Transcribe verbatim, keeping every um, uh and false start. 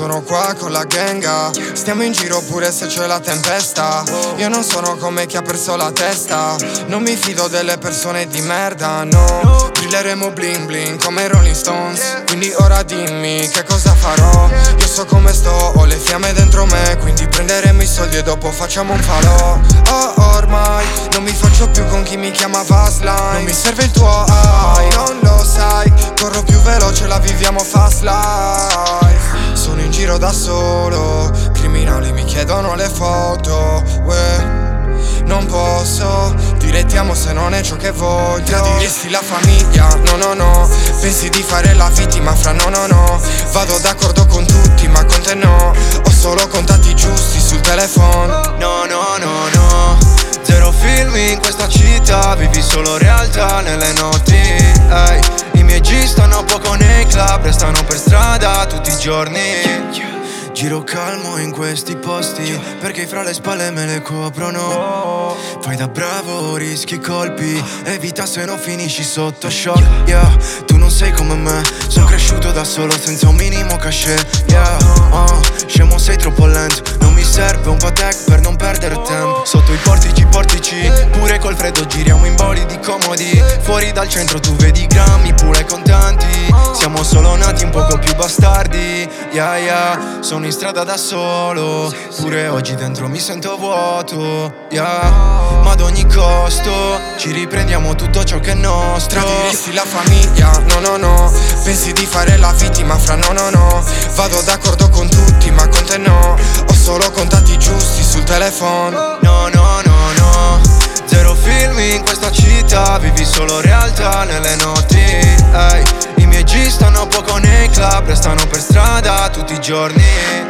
sono qua con la ganga. Stiamo in giro pure se c'è la tempesta. Io non sono come chi ha perso la testa. Non mi fido delle persone di merda, no. Brilleremo bling bling come Rolling Stones. Quindi ora dimmi che cosa farò. Io so come sto, ho le fiamme dentro me. Quindi prenderemo i soldi e dopo facciamo un falò. Oh ormai non mi faccio più con chi mi chiama Fastline. Non mi serve il tuo eye, non lo sai. Corro più veloce, la viviamo fast life. Sono in giro da solo, criminali mi chiedono le foto, uè. Non posso, direttiamo se non è ciò che voglio. Tradiresti la famiglia, no no no. Pensi di fare la vittima, fra no no no. Vado d'accordo con tutti ma con te no. Ho solo contatti giusti sul telefono. No no no no. Zero film in questa città, vivi solo realtà nelle notti, ehi. I miei G stanno poco nei club, restano per strada tutti i giorni. Giro calmo in questi posti, perché fra le spalle me le coprono. Fai da bravo, rischi colpi, evita se no finisci sotto shock, yeah. Tu non sei come me, sono cresciuto da solo senza un minimo cachet, yeah. uh, Scemo sei troppo lento, non mi serve un Patek per non perdere tempo. Sotto i portici portici, pure col freddo giriamo in bolidi comodi. Fuori dal centro tu vedi grammi pure contanti. Siamo solo nati un poco più bastardi, yeah yeah. Sono in strada da solo, pure oggi dentro mi sento vuoto, yeah. Ma ad ogni costo ci riprendiamo tutto ciò che è nostro. Tradiresti la famiglia, no no no. Pensi di fare la vittima, fra no no no. Vado d'accordo con tutti ma con te no. Ho solo contatti giusti sul telefono. No no no no. Zero film in questa città, vivi solo realtà nelle notti, ehi. I miei G stanno poco nei club, restano per strada tutti i giorni.